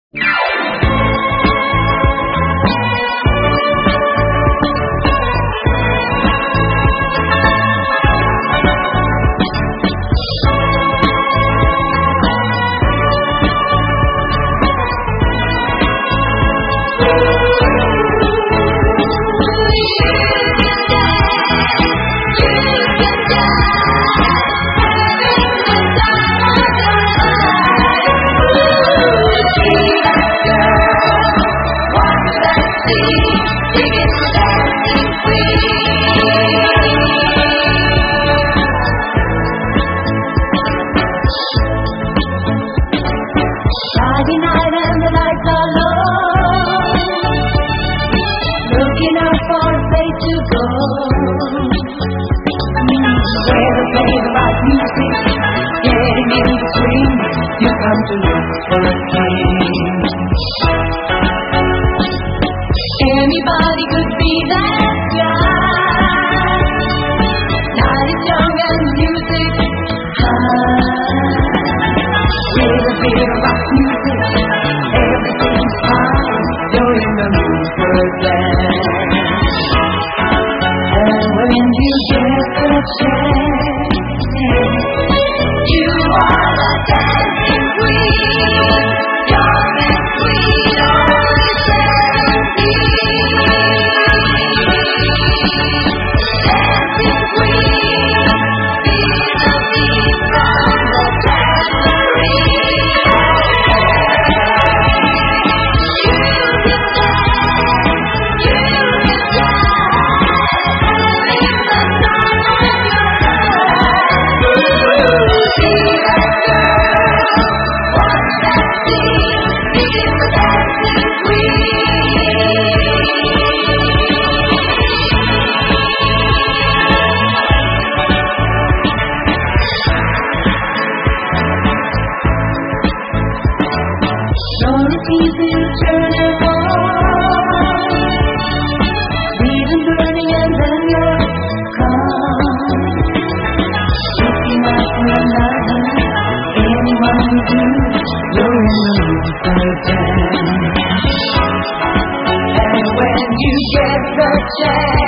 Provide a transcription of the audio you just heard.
You come to look for a king. Anybody could be that guy. Night is young and music high. With a bit of rock music, everything's fine. You're in the mood for a dance. And when you get the chance, you are the dancing queen, young and sweet, only 17. Dancing queen, feel the beat from the tambourine. You can dance, you can dance, in the sun of your eyes. See that girl, watch that scene, begin the dancing queen. Slowly keep it turning on, leaving burning and then you're gone. Looking out for another, anyone you do, you're in the mood for a dance. And when you get the chance,